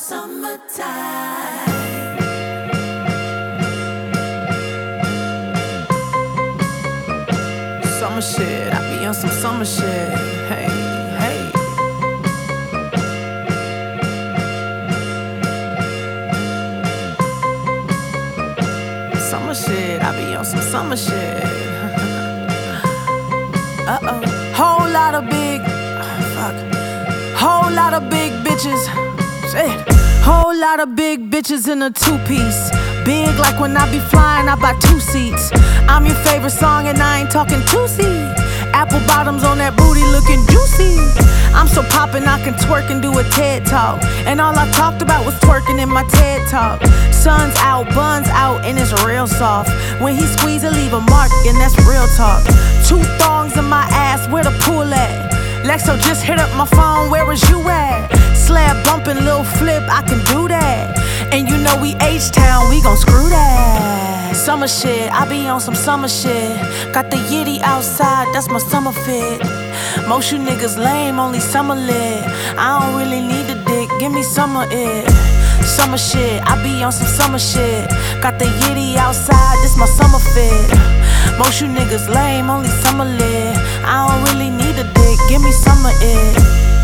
summertime. Summer shit, I be on some summer shit. Hey, hey. Summer shit, I be on some summer shit. Uh-oh. Whole lot of big, whole lot of big bitches. Shit. Whole lot of big bitches in a two-piece. Big like when I be flying, I buy 2 seats. I'm your favorite song and I ain't talking 2C. Apple bottoms on that booty looking juicy. I'm so poppin' I can twerk and do a TED Talk. And all I talked about was twerking in my TED Talk. Sun's out, buns out, and it's real soft. When he squeeze it, leave a mark, and that's real talk. 2 thongs in my ass, where the pool at? Lexo just hit up my phone, where was you at? Slab bumpin', lil' flip, I can do that. And you know we H-Town, we gon' screw that. Summer shit, I be on some summer shit. Got the Yitty outside, that's my summer fit. Most you niggas lame, only summer lit. I don't really need a dick, give me some of it. Summer shit, I be on some summer shit. Got the Yitty outside, this my summer fit. Most you niggas lame, only summer lit. I don't really need a dick, give me some of it.